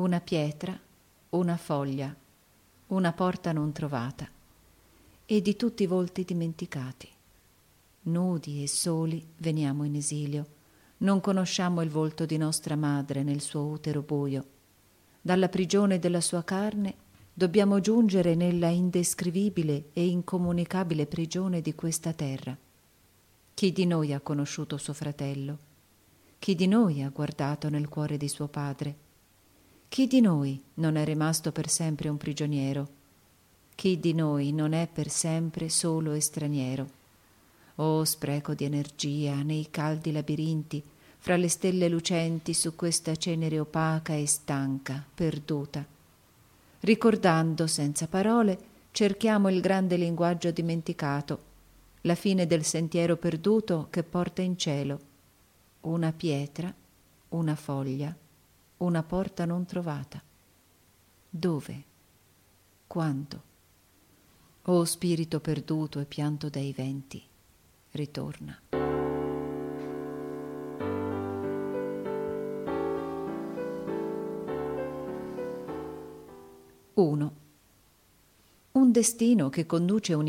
una pietra, una foglia, una porta non trovata, e di tutti i volti dimenticati. Nudi e soli veniamo in esilio, non conosciamo il volto di nostra madre nel suo utero buio. Dalla prigione della sua carne dobbiamo giungere nella indescrivibile e incomunicabile prigione di questa terra. Chi di noi ha conosciuto suo fratello? Chi di noi ha guardato nel cuore di suo padre? Chi di noi non è rimasto per sempre un prigioniero? Chi di noi non è per sempre solo e straniero? Oh, spreco di energia nei caldi labirinti, fra le stelle lucenti su questa cenere opaca e stanca, perduta. Ricordando senza parole, cerchiamo il grande linguaggio dimenticato, la fine del sentiero perduto che porta in cielo. Una pietra, una foglia, una porta non trovata. Dove? Quando? O spirito perduto e pianto dai venti, ritorna. Un destino che conduce